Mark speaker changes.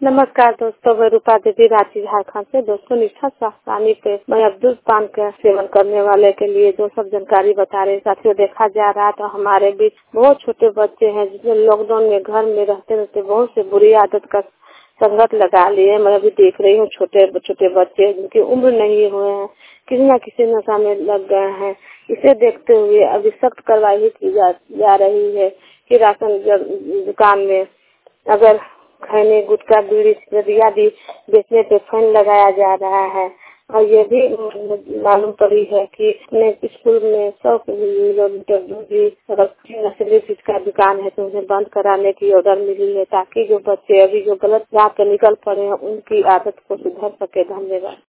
Speaker 1: नमस्कार दोस्तों, मैं रूपा देवी रांची झारखंड से। दोस्तों, निशा सासानी पे मैं अब्दुल पान का सेवन करने वाले के लिए जो सब जानकारी बता रहे साथियों, देखा जा रहा तो हमारे बीच बहुत छोटे बच्चे हैं जिसने लॉकडाउन में घर में रहते रहते बहुत से बुरी आदत का संगत लगा लिए। मैं अभी देख रही हूँ छोटे छोटे बच्चे जिनकी उम्र नहीं हुए हैं, किसी न किसी नशा में लग गए हैं। इसे देखते हुए अभी सख्त कार्रवाई की जा रही है कि राशन दुकान में अगर खैनी, गुटखा, बीड़ी, सिगरेट आदि बेचने पे फाइन लगाया जा रहा है। और ये भी मालूम पड़ी है कि स्कूल में 100 किलोमीटर दूर भी अगर नशीली चीज का दुकान है तो उन्हें बंद कराने की ऑर्डर मिली है, ताकि जो बच्चे अभी जो गलत राह पे निकल पड़े हैं उनकी आदत को सुधर सके। धन्यवाद।